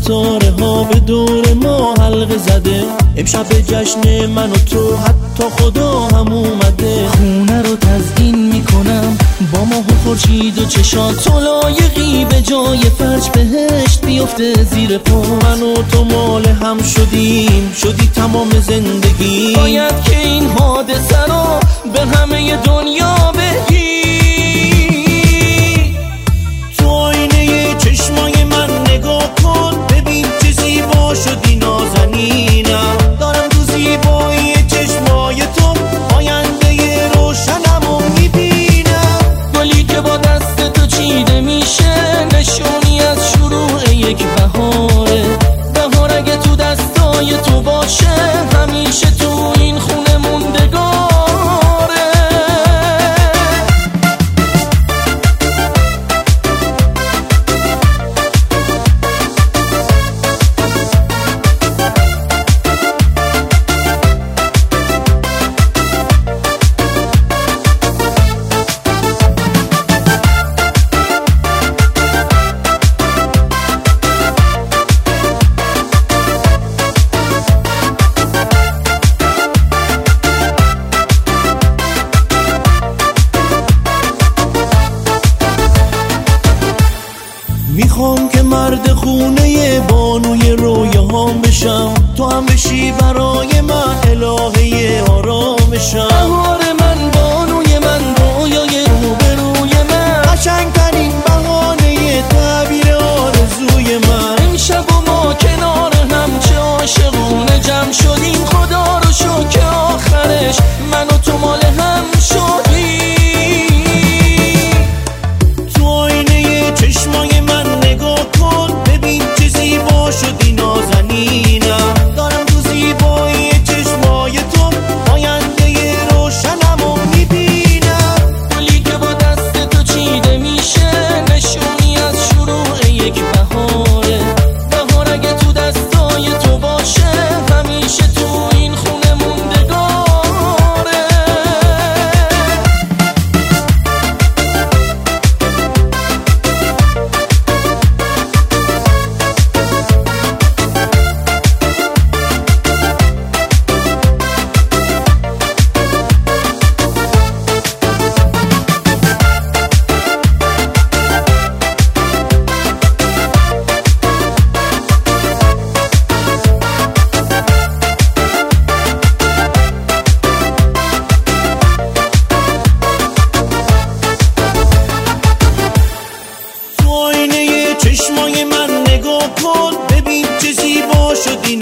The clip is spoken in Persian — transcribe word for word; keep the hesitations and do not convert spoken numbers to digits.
ستاره ها به دور ما حلقه زده. امشب جشن من و تو حتی خدا هم اومده. خونه رو تزیین میکنم با ماه و خورشید و چشات، تو لایقی به جای فرش بهشت بیفته زیر پا. من و تو مال هم شدیم، شدی تمام زندگی. باید که این حادثه رو به همه دنیا بگی. تو آینه چشمای من نگاه کن، ببین چه زیبا شدی نازنینم. دارم تو زیبایی چشمای تو آینده روشنمو میبینم. گلی که با دست تو چیده میشه، نشونی از شروع یک بهاره. بهار اگه تو دستای تو باشه، همیشه تو این خونه موندگاره. میخوام که مرد خونه بانوی رویاهام بشم، تو هم بشی برای من الهه آرامشم. بهار من، بانوی من، رویای روبروی من، قشنگترین بهانه تعبیر آرزوی من. امشب و ما کنار هم چه عاشقونه جمع شدیم. خدا رو شکر که آخرش من و تو مال هم شدیم. تو آینه چشمای من نگاه کن، ببین چه زیبا شدی نازنینم. دارم تو زیبایی چشمای تو آینده روشنمو میبینم. گلی که با دست تو چیده میشه، نشونی از شروع یک بهاره. بهار اگه تو دستای تو باشه، همیشه تو این خونه موندگاره. چشمای من نگاه کن، ببین چه زیبا شدی